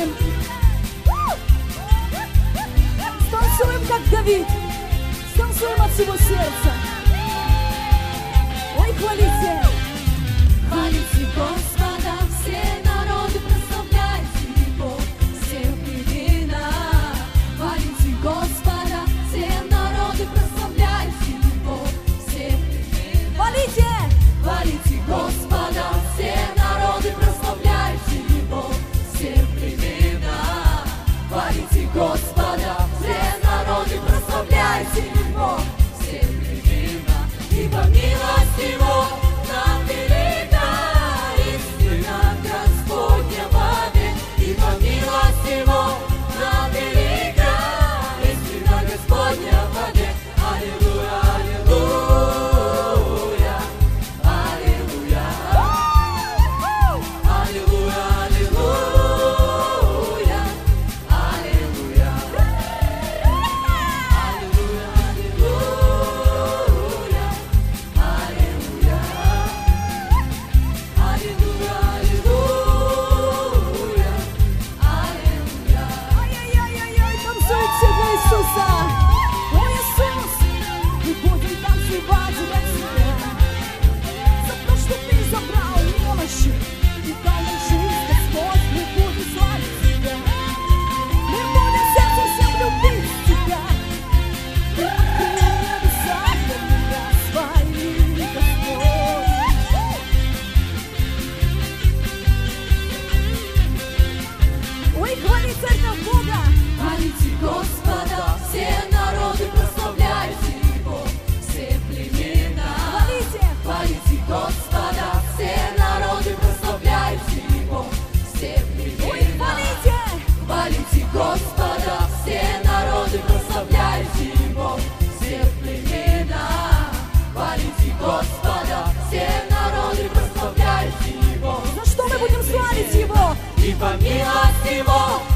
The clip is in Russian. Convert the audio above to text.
станем. Станцуем, как Давид. Станцуем от всего сердца. Ой, хвалите. Хвалите Господа, все народы, прославляйте Его, все племена. Хвалите Господа, все народы, прославляйте Его, все племена. Хвалите. Хвалите Господа, все народы, прославляйте Его, все племена. Хвалите Господа, все народы, прославляйте Его, все племена. Ибо милость Его нам велика, истина Господня вовек. Ибо милость Его нам велика, истина Господня вовек. Аллилуйя, аллилуйя, аллилуйя, аллилуйя, аллилуйя, аллилуйя, Ай-яй-яй-яй-яй, танцуйте для Иисуса. О, Иисус, мы будем танцевать для Тебя. За то, что Ты забрал немощи и дал нам жизнь, Господь, мы будем славить Тебя. Мы будем сердцем всем любить Тебя. Ты открыл небеса для меня свои, Господь. Ой, хвали церковь Бога. Хвалите Господа, все народы, прославляйте Его, все племена. Хвалите. Хвалите Господа, все народы, прославляйте Его, все племена. Ой, хвалите. Хвалите Господа, все народы, прославляйте Его, все племена. Хвалите Господа, все народы, прославляйте Его. За что мы будем славить Его? Ибо милость Его